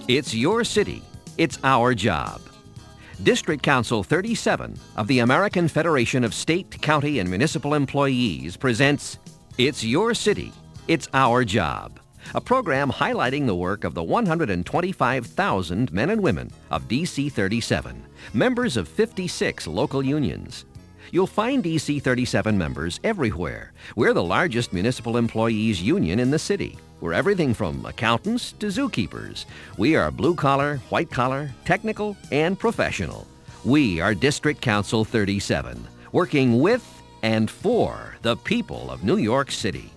It's your city. It's our job. District Council 37 of the American Federation of State, County, and Municipal Employees presents It's Your City. It's Our Job, a program highlighting the work of the 125,000 men and women of DC 37, members of 56 local unions. You'll find DC 37 members everywhere. We're the largest municipal employees union in the city. We're everything from accountants to zookeepers. We are blue-collar, white-collar, technical, and professional. We are District Council 37, working with and for the people of New York City.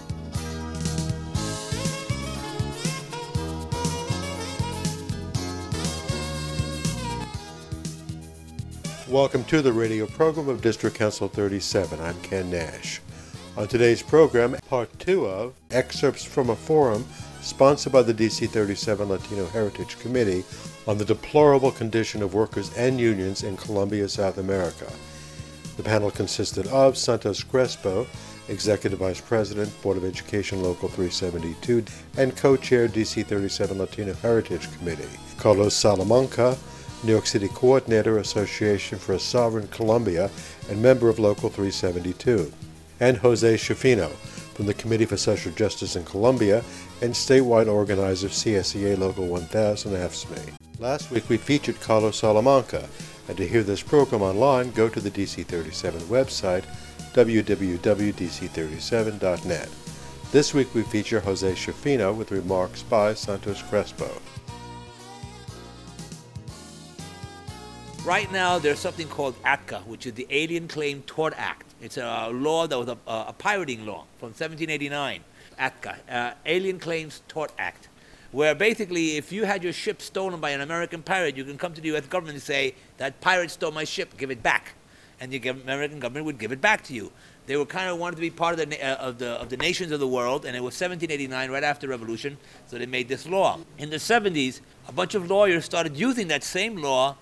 Welcome to the radio program of District Council 37. I'm Ken Nash. On today's program, part 2 of excerpts from a forum sponsored by the DC 37 Latino Heritage Committee on the deplorable condition of workers and unions in Colombia, South America. The panel consisted of Santos Crespo, Executive Vice President, Board of Education Local 372, and co-chair DC 37 Latino Heritage Committee, Carlos Salamanca, New York City Coordinator, Association for a Sovereign Colombia, and member of Local 372, and Jose Schifino from the Committee for Social Justice in Colombia and statewide organizer CSEA Local 1000 AFSCME. Last week we featured Carlos Salamanca, and to hear this program online, go to the DC 37 website, www.dc37.net. This week we feature Jose Schifino with remarks by Santos Crespo. Right now, there's something called ATCA, which is the Alien Claim Tort Act. It's a law that was a pirating law from 1789, ATCA, Alien Claims Tort Act, where basically if you had your ship stolen by an American pirate, you can come to the U.S. government and say, that pirate stole my ship, give it back. And the American government would give it back to you. They were kind of wanted to be part of the nations of the world, and it was 1789, right after the Revolution, so they made this law. In the 70s, a bunch of lawyers started using that same law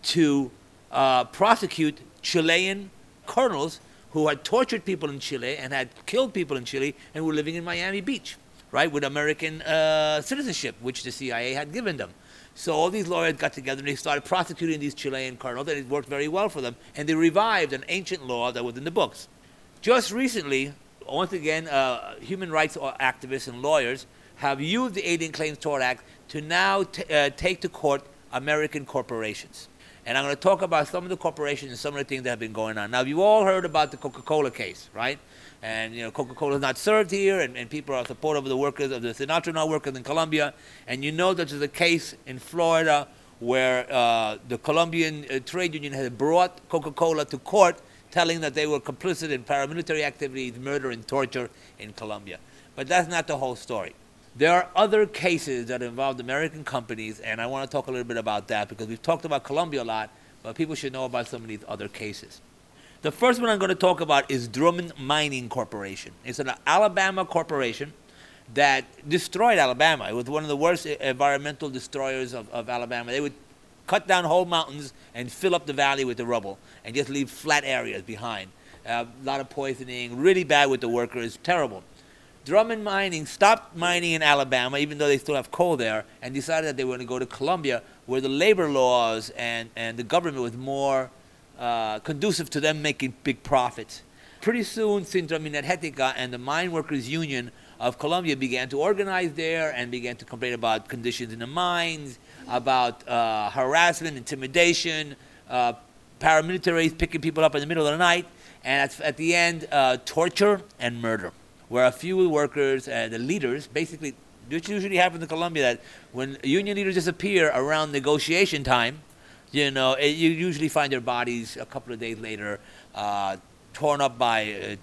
to prosecute Chilean colonels who had tortured people in Chile and had killed people in Chile and were living in Miami Beach, right, with American citizenship, which the CIA had given them. So all these lawyers got together and they started prosecuting these Chilean colonels, and it worked very well for them. And they revived an ancient law that was in the books. Just recently, once again, human rights activists and lawyers have used the Alien Claims Tort Act to now take to court American corporations. And I'm going to talk about some of the corporations and some of the things that have been going on. Now, you've all heard about the Coca-Cola case, right? And, you know, Coca-Cola is not served here, and people are supportive of the workers, of the Sinatra workers in Colombia. And you know that there's a case in Florida where the Colombian trade union had brought Coca-Cola to court, telling that they were complicit in paramilitary activities, murder, and torture in Colombia. But that's not the whole story. There are other cases that involve American companies, and I want to talk a little bit about that because we've talked about Colombia a lot, but people should know about some of these other cases. The first one I'm going to talk about is Drummond Mining Corporation. It's an Alabama corporation that destroyed Alabama. It was one of the worst environmental destroyers of Alabama. They would cut down whole mountains and fill up the valley with the rubble and just leave flat areas behind. A lot of poisoning, really bad with the workers, terrible. Drummond Mining stopped mining in Alabama, even though they still have coal there, and decided that they were going to go to Colombia, where the labor laws and the government was more conducive to them making big profits. Pretty soon, Sintra Minergética and the Mine Workers Union of Colombia began to organize there and began to complain about conditions in the mines, about harassment, intimidation, paramilitaries picking people up in the middle of the night, and at the end, torture and murder, where a few workers and the leaders, basically, this usually happens in Colombia, that when union leaders disappear around negotiation time, you know, you usually find their bodies a couple of days later torn up by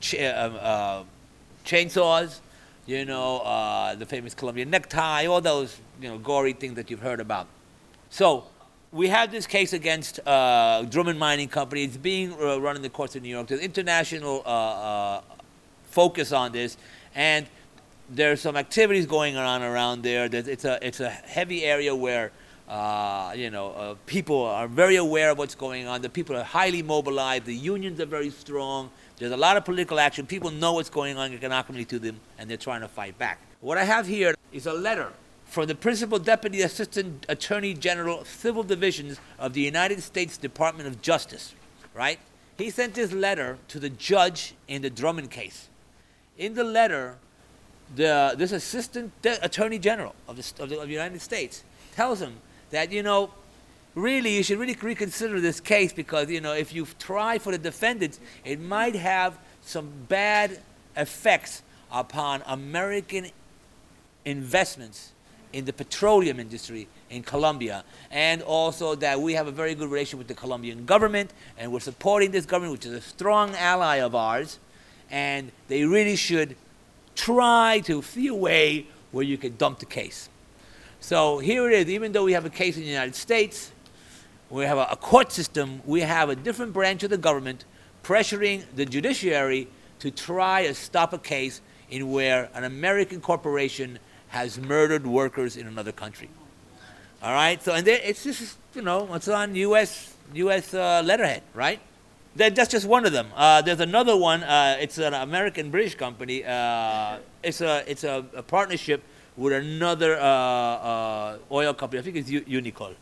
chainsaws, you know, the famous Colombian necktie, all those, you know, gory things that you've heard about. So we have this case against Drummond Mining Company. It's being run in the courts of New York. There's international focus on this, and there's some activities going on around there. It's a heavy area where people are very aware of what's going on. The people are highly mobilized. The unions are very strong. There's a lot of political action. People know what's going on economically to them, and they're trying to fight back. What I have here is a letter from the Principal Deputy Assistant Attorney General, Civil Divisions of the United States Department of Justice, right? He sent this letter to the judge in the Drummond case. In the letter, this Assistant Attorney General of the United States tells him that, really, you should really reconsider this case because, if you try for the defendants, it might have some bad effects upon American investments in the petroleum industry in Colombia, and also that we have a very good relation with the Colombian government, and we're supporting this government, which is a strong ally of ours, and they really should try to see a way where you can dump the case. So here it is. Even though we have a case in the United States, we have a court system, we have a different branch of the government pressuring the judiciary to try to stop a case in where an American corporation has murdered workers in another country. All right? So, and it's just, it's on U.S. letterhead, right? That's just one of them. There's another one. It's an American-British company. It's a partnership with another oil company. I think it's Unicol.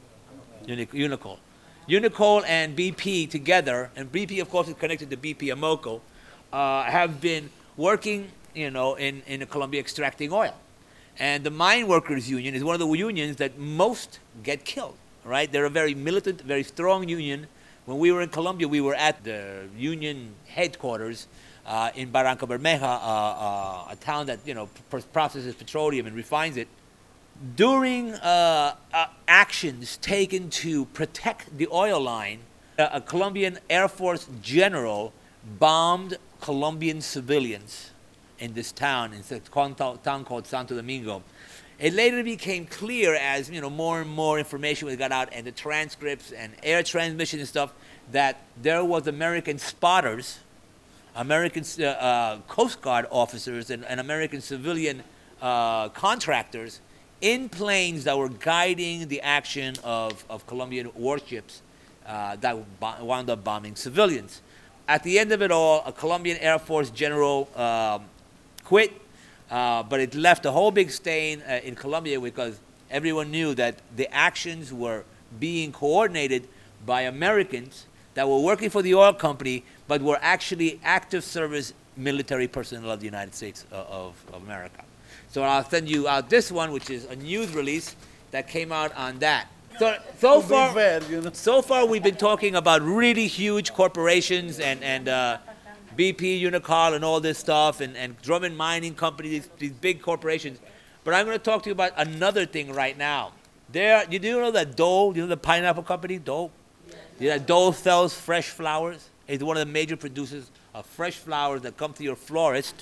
Unicol and BP together, and BP, of course, is connected to BP Amoco, have been working, in Colombia extracting oil. And the Mine Workers Union is one of the unions that most get killed, right? They're a very militant, very strong union. When we were in Colombia, we were at the union headquarters in Barranca Bermeja, a town that, processes petroleum and refines it. During actions taken to protect the oil line, a Colombian Air Force general bombed Colombian civilians in this town, in a town called Santo Domingo. It later became clear as more and more information got out, and the transcripts and air transmission and stuff, that there was American spotters, American Coast Guard officers, and American civilian contractors in planes that were guiding the action of Colombian warships that wound up bombing civilians. At the end of it all, a Colombian Air Force general quit, but it left a whole big stain in Colombia because everyone knew that the actions were being coordinated by Americans that were working for the oil company, but were actually active service military personnel of the United States of America. So I'll send you out this one, which is a news release that came out on that. So far we've been talking about really huge corporations and BP, Unicol, and all this stuff, and Drummond Mining Company, these big corporations. But I'm going to talk to you about another thing right now. You do know that Dole, the pineapple company, Dole? Yeah, Dole sells fresh flowers. It's one of the major producers of fresh flowers that come to your florist.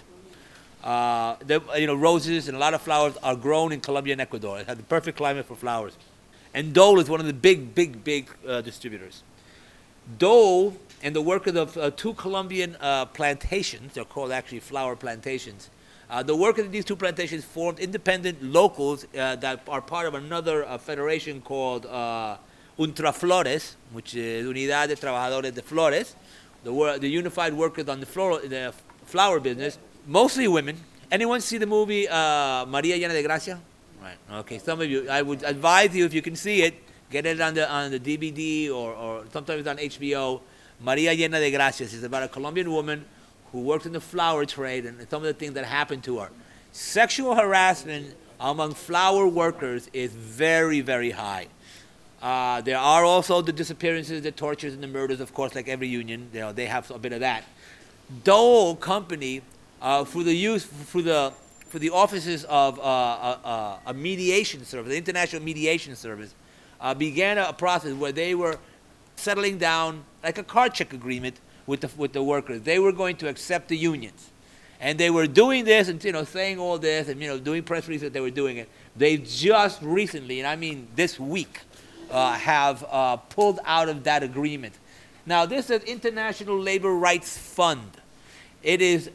Roses and a lot of flowers are grown in Colombia and Ecuador. It has the perfect climate for flowers. And Dole is one of the big distributors. Dole and the workers of two Colombian plantations, they're called actually flower plantations, the workers of these two plantations formed independent locals that are part of another federation called Untraflores, which is Unidad de Trabajadores de Flores, the unified workers on the flower business, mostly women. Anyone see the movie Maria Llena de Gracia? Right. Okay. Some of you, I would advise you, if you can see it, get it on the DVD or sometimes on HBO. Maria Llena de Gracias is about a Colombian woman who worked in the flower trade and some of the things that happened to her. Sexual harassment among flower workers is very, very high. There are also the disappearances, the tortures, and the murders, of course, like every union. They have a bit of that. Dole Company, through the offices of a mediation service, the International Mediation Service, began a process where they were settling down like a card check agreement with the workers. They were going to accept the unions, and they were doing this and saying all this and doing press releases that they were doing it. They just recently, and I mean this week, have pulled out of that agreement. Now this is International Labor Rights Fund. It is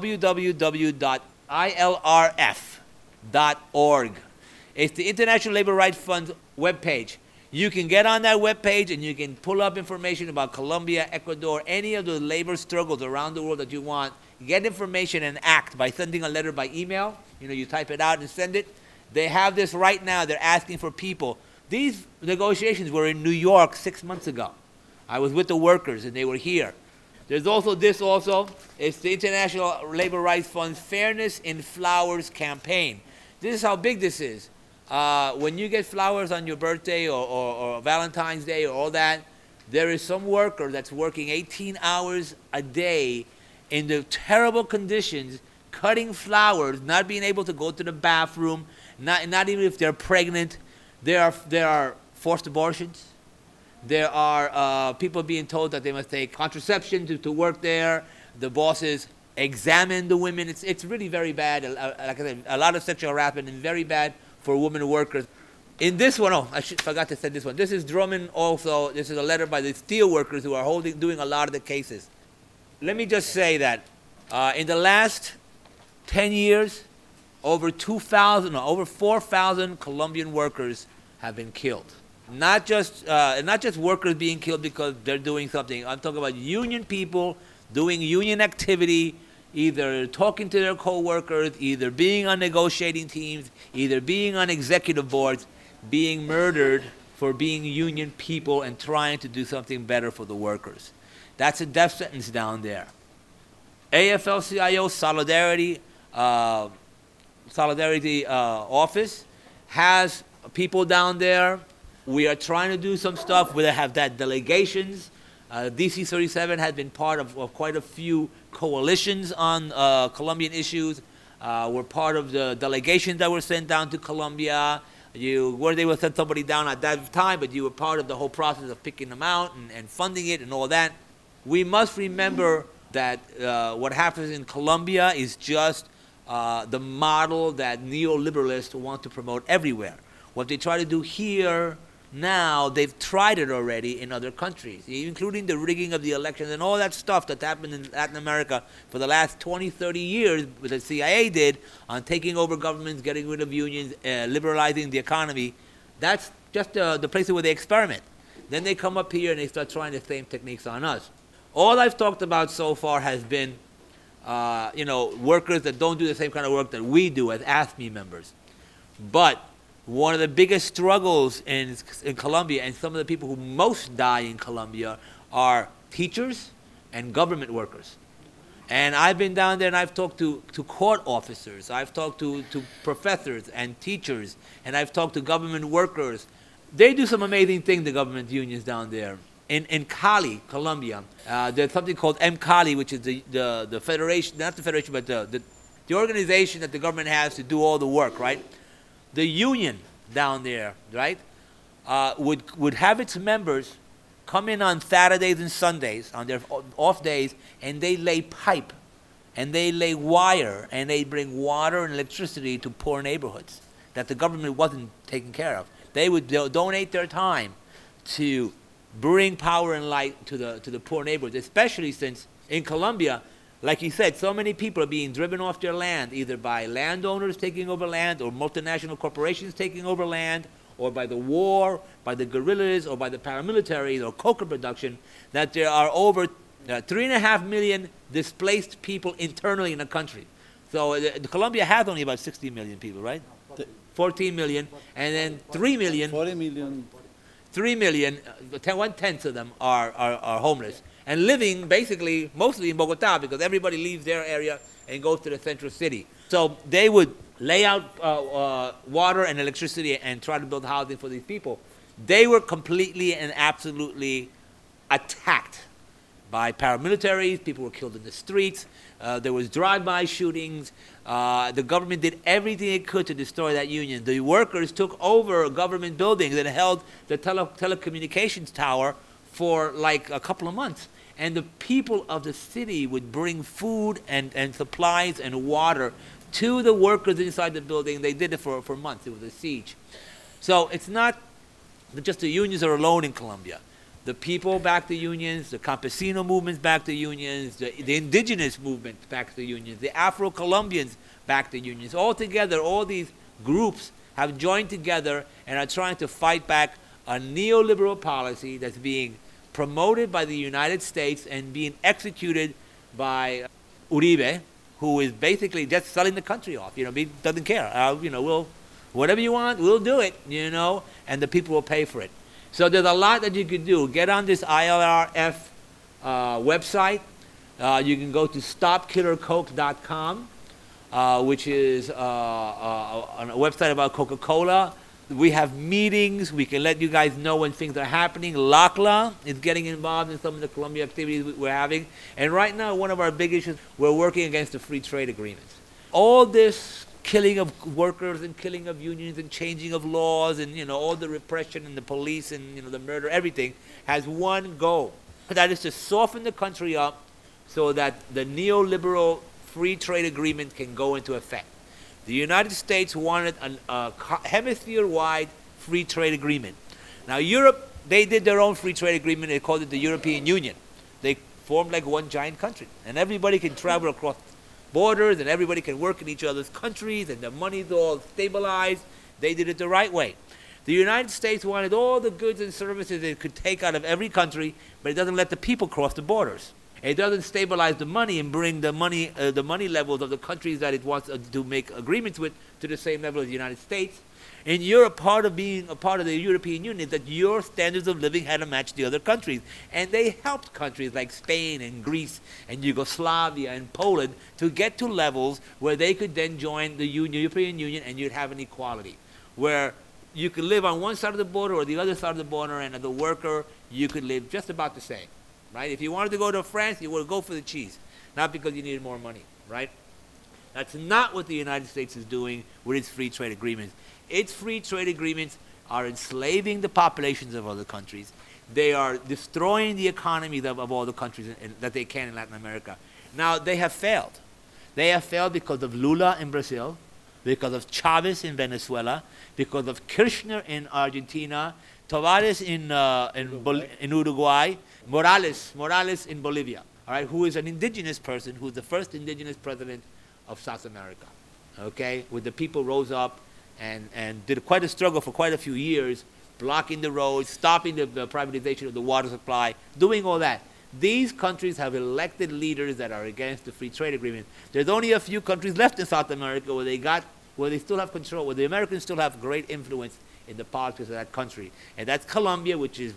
www.ilrf.org. It's the International Labor Rights Fund webpage. You can get on that webpage and you can pull up information about Colombia, Ecuador, any of the labor struggles around the world that you want. Get information and act by sending a letter by email. You type it out and send it. They have this right now. They're asking for people. These negotiations were in New York 6 months ago. I was with the workers, and they were here. There's also this also. It's the International Labor Rights Fund's Fairness in Flowers campaign. This is how big this is. When you get flowers on your birthday or Valentine's Day or all that, there is some worker that's working 18 hours a day in the terrible conditions, cutting flowers, not being able to go to the bathroom, not even if they're pregnant. There are forced abortions. There are people being told that they must take contraception to work there. The bosses examine the women. It's really very bad. Like I said, a lot of sexual harassment and very bad for women workers. In this one, forgot to say this one. This is Drummond also. This is a letter by the steel workers who are doing a lot of the cases. Let me just say that in the last 10 years, over 4,000 Colombian workers have been killed. Not just workers being killed because they're doing something. I'm talking about union people doing union activity, either talking to their co-workers, either being on negotiating teams, either being on executive boards, being murdered for being union people and trying to do something better for the workers. That's a death sentence down there. AFL-CIO Solidarity Office has people down there. We are trying to do some stuff. We have that delegations. DC 37 has been part of quite a few coalitions on Colombian issues. We're part of the delegations that were sent down to Colombia. Where they would send somebody down at that time, but you were part of the whole process of picking them out and funding it and all that. We must remember that what happens in Colombia is just the model that neoliberalists want to promote everywhere. What they try to do here now, they've tried it already in other countries, including the rigging of the elections and all that stuff that's happened in Latin America for the last 20, 30 years, what the CIA did on taking over governments, getting rid of unions, liberalizing the economy. That's just the places where they experiment. Then they come up here and they start trying the same techniques on us. All I've talked about so far has been, workers that don't do the same kind of work that we do as AFSCME members. But one of the biggest struggles in Colombia, and some of the people who most die in Colombia, are teachers and government workers. And I've been down there and I've talked to court officers, I've talked to professors and teachers, and I've talked to government workers. They do some amazing things, the government unions down there. In Cali, Colombia, there's something called MCALI, which is the federation, not the federation, but the organization that the government has to do all the work, right? The union down there, right, would have its members come in on Saturdays and Sundays, on their off days, and they lay pipe, and they lay wire, and they bring water and electricity to poor neighborhoods that the government wasn't taking care of. They would donate their time to bring power and light to the poor neighborhoods, especially since in Colombia, like you said, so many people are being driven off their land, either by landowners taking over land or multinational corporations taking over land, or by the war, by the guerrillas, or by the paramilitaries or coca production, that there are over 3.5 million displaced people internally in the country. So Colombia has only about 60 million people, right? 14 million, and then 3 million. 40 million. 3 million, 1/10 of them are homeless. And living basically mostly in Bogota because everybody leaves their area and goes to the central city. So they would lay out water and electricity and try to build housing for these people. They were completely and absolutely attacked by paramilitaries. People were killed in the streets. There was drive-by shootings. The government did everything it could to destroy that union. The workers took over government buildings and held the telecommunications tower for like a couple of months. And the people of the city would bring food and supplies and water to the workers inside the building. They did it for months. It was a siege. So it's not just the unions are alone in Colombia. The people back the unions, the campesino movements back the unions, the indigenous movement back the unions, the Afro-Colombians back the unions. All together, all these groups have joined together and are trying to fight back a neoliberal policy that's being promoted by the United States and being executed by Uribe, who is basically just selling the country off. He doesn't care. Whatever you want, we'll do it, and the people will pay for it. So there's a lot that you could do. Get on this ILRF website. You can go to stopkillercoke.com, which is a website about Coca-Cola. We have meetings. We can let you guys know when things are happening. LACLA is getting involved in some of the Colombia activities we're having. And right now, one of our big issues, we're working against the free trade agreements. All this killing of workers and killing of unions and changing of laws and, all the repression and the police and, the murder, everything has one goal. That is to soften the country up so that the neoliberal free trade agreement can go into effect. The United States wanted a hemisphere-wide free trade agreement. Now, Europe, they did their own free trade agreement. They called it the European Union. They formed like one giant country. And everybody can travel across borders, and everybody can work in each other's countries, and the money's all stabilized. They did it the right way. The United States wanted all the goods and services it could take out of every country, but it doesn't let the people cross the borders. It doesn't stabilize the money and bring the money levels of the countries that it wants to make agreements with to the same level as the United States. In Europe, part of being a part of the European Union is that your standards of living had to match the other countries. And they helped countries like Spain and Greece and Yugoslavia and Poland to get to levels where they could then join the European Union and you'd have an equality, where you could live on one side of the border or the other side of the border, and as a worker, you could live just about the same. Right? If you wanted to go to France, you would go for the cheese, not because you needed more money, right? That's not what the United States is doing with its free trade agreements. Its free trade agreements are enslaving the populations of other countries. They are destroying the economies of all the countries that they can in Latin America. Now, they have failed. They have failed because of Lula in Brazil, because of Chavez in Venezuela, because of Kirchner in Argentina, Tavares in Uruguay, Morales in Bolivia, all right, who is an indigenous person, who is the first indigenous president of South America, okay, where the people rose up and did quite a struggle for quite a few years, blocking the roads, stopping the privatization of the water supply, doing all that. These countries have elected leaders that are against the free trade agreement. There's only a few countries left in South America where they still have control, where the Americans still have great influence in the politics of that country. And that's Colombia, which is,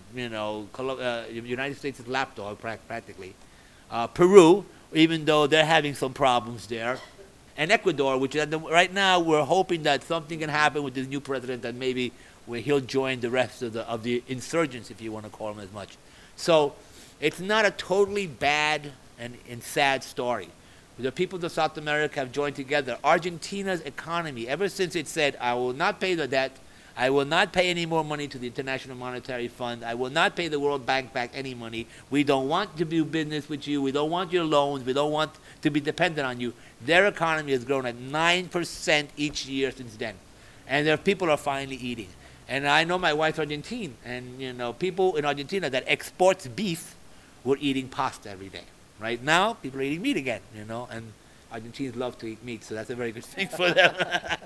United States' lapdog practically. Peru, even though they're having some problems there. And Ecuador, which right now we're hoping that something can happen with this new president, that maybe where he'll join the rest of the insurgents, if you want to call them as much. So it's not a totally bad and sad story. The people of South America have joined together. Argentina's economy, ever since it said, I will not pay the debt, I will not pay any more money to the International Monetary Fund, I will not pay the World Bank back any money, we don't want to do business with you, we don't want your loans, we don't want to be dependent on you. Their economy has grown at 9% each year since then. And their people are finally eating. And I know my wife's Argentine, and people in Argentina that exports beef were eating pasta every day. Right now, people are eating meat again, and Argentines love to eat meat, so that's a very good thing for them.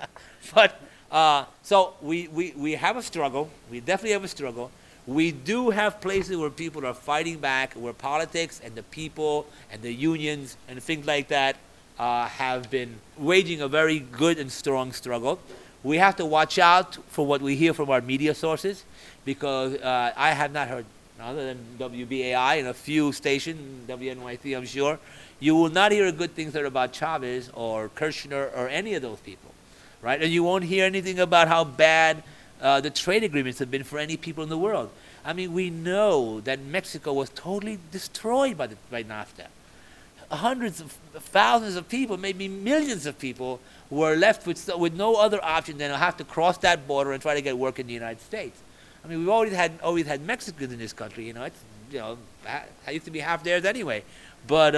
But so we have a struggle. We definitely have a struggle. We do have places where people are fighting back, where politics and the people and the unions and things like that have been waging a very good and strong struggle. We have to watch out for what we hear from our media sources, because I have not heard, other than WBAI and a few stations, WNYC I'm sure, you will not hear good things there about Chavez or Kirchner or any of those people, right? And you won't hear anything about how bad the trade agreements have been for any people in the world. I mean, we know that Mexico was totally destroyed by NAFTA. Hundreds of thousands of people, maybe millions of people, were left with no other option than to have to cross that border and try to get work in the United States. I mean, we've always had Mexicans in this country. It used to be half theirs anyway. But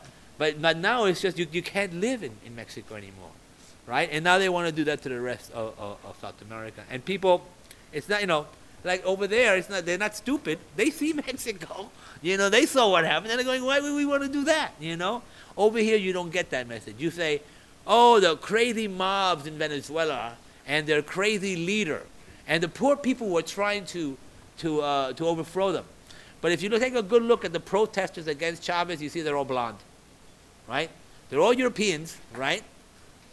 now it's just you can't live in Mexico anymore, right? And now they want to do that to the rest of South America. And people, it's not, like over there, it's not. They're not stupid. They see Mexico. They saw what happened. And they're going, why would we want to do that? Over here, you don't get that message. You say, oh, the crazy mobs in Venezuela and their crazy leader, and the poor people were trying to overthrow them. But if you take a good look at the protesters against Chavez, you see they're all blonde, right? They're all Europeans, right?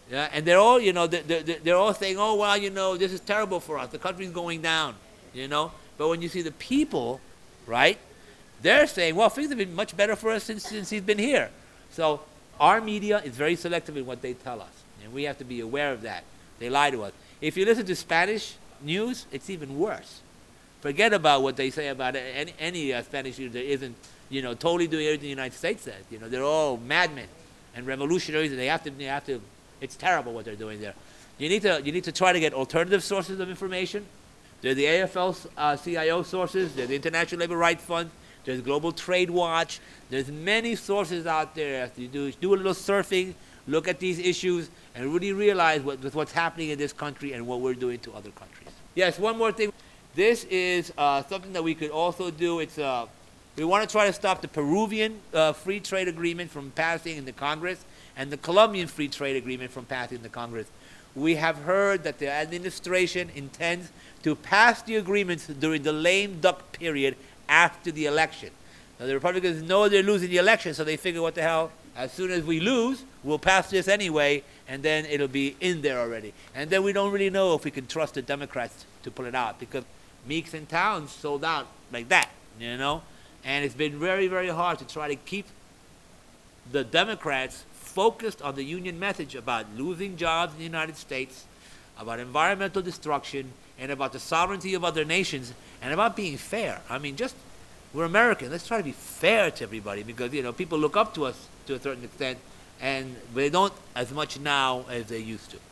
Yeah, and they're all, they're all saying, oh, well, this is terrible for us. The country's going down, But when you see the people, right, they're saying, well, things have been much better for us since he's been here. So our media is very selective in what they tell us, and we have to be aware of that. They lie to us. If you listen to Spanish news, it's even worse. Forget about what they say about any Spanish news that isn't, totally doing everything the United States says. They're all madmen and revolutionaries, and they have to. It's terrible what they're doing there. You need to try to get alternative sources of information. There's the AFL-CIO sources. There's the International Labor Rights Fund. There's Global Trade Watch. There's many sources out there. You do a little surfing, look at these issues, and really realize what's happening in this country and what we're doing to other countries. Yes, one more thing. This is something that we could also do. We want to try to stop the Peruvian free trade agreement from passing in the Congress and the Colombian free trade agreement from passing in the Congress. We have heard that the administration intends to pass the agreements during the lame duck period after the election. Now, the Republicans know they're losing the election, so they figure, what the hell, as soon as we lose, we'll pass this anyway, and then it'll be in there already. And then we don't really know if we can trust the Democrats to pull it out, because Meeks and Towns sold out like that, And it's been very, very hard to try to keep the Democrats focused on the union message about losing jobs in the United States, about environmental destruction, and about the sovereignty of other nations, and about being fair. I mean, we're Americans. Let's try to be fair to everybody, because, people look up to us to a certain extent, and they don't as much now as they used to.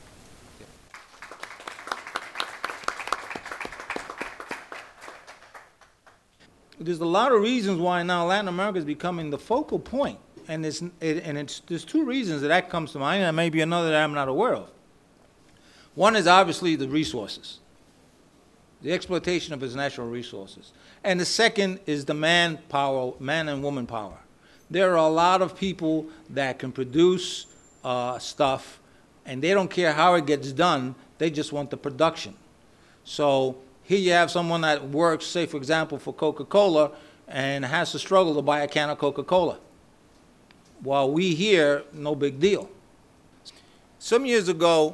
There's a lot of reasons why now Latin America is becoming the focal point. And there's two reasons that comes to mind, and maybe another that I'm not aware of. One is obviously the resources, the exploitation of its natural resources. And the second is the man and woman power. There are a lot of people that can produce stuff, and they don't care how it gets done, they just want the production. So here you have someone that works, say, for example, for Coca-Cola, and has to struggle to buy a can of Coca-Cola. While we here, no big deal. Some years ago,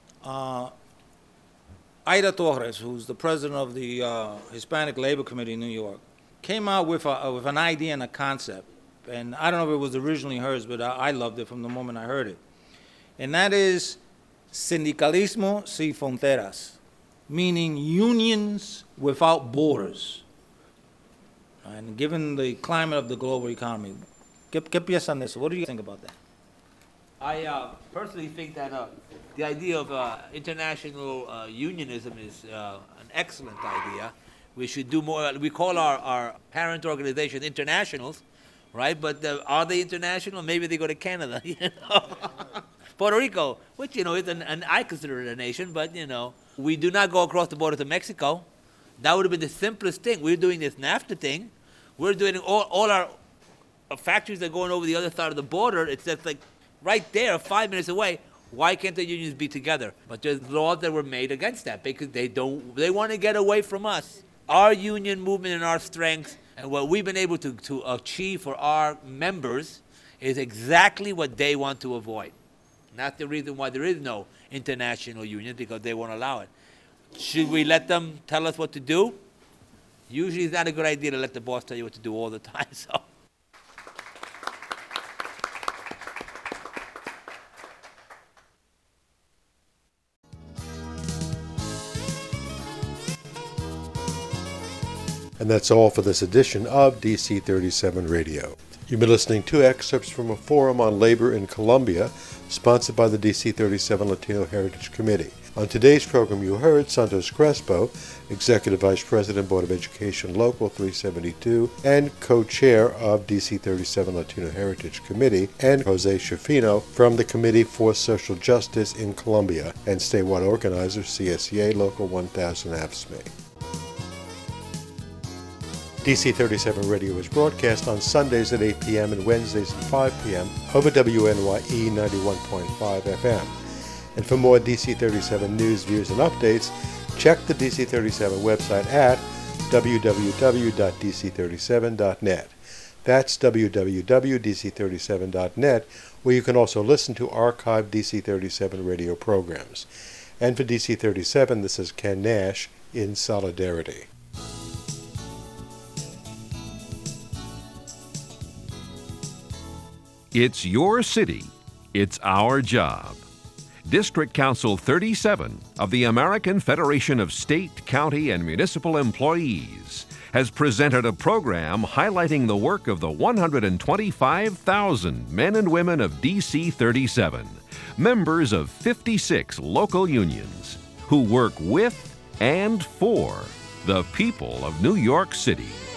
Aida Torres, who's the president of the Hispanic Labor Committee in New York, came out with an idea and a concept. And I don't know if it was originally hers, but I loved it from the moment I heard it. And that is sindicalismo sin fronteras, meaning unions without borders. And given the climate of the global economy, ¿Qué piensan de eso? What do you think about that? I personally think that the idea of international unionism is an excellent idea. We should do more. We call our parent organization internationals, right? But are they international? Maybe they go to Canada, Puerto Rico, which, is I consider it a nation, but, we do not go across the border to Mexico. That would have been the simplest thing. We're doing this NAFTA thing. We're doing all our factories that are going over the other side of the border. It's just like right there, 5 minutes away. Why can't the unions be together? But there's laws that were made against that because they want to get away from us. Our union movement and our strength and what we've been able to achieve for our members is exactly what they want to avoid. And that's the reason why there is no international union, because they won't allow it. Should we let them tell us what to do? Usually it's not a good idea to let the boss tell you what to do all the time. So. And that's all for this edition of DC 37 Radio. You've been listening to excerpts from a forum on labor in Colombia, sponsored by the DC 37 Latino Heritage Committee. On today's program, you heard Santos Crespo, Executive Vice President, Board of Education, Local 372, and co-chair of DC 37 Latino Heritage Committee, and Jose Shafino from the Committee for Social Justice in Colombia, and statewide organizer, CSEA Local 1000 AFSCME. DC 37 Radio is broadcast on Sundays at 8 p.m. and Wednesdays at 5 p.m. over WNYE 91.5 FM. And for more DC 37 news, views, and updates, check the DC 37 website at www.dc37.net. That's www.dc37.net, where you can also listen to archived DC-37 radio programs. And for DC-37, this is Ken Nash in solidarity. It's your city. It's our job. District Council 37 of the American Federation of State, County, and Municipal Employees has presented a program highlighting the work of the 125,000 men and women of DC 37, members of 56 local unions, who work with and for the people of New York City.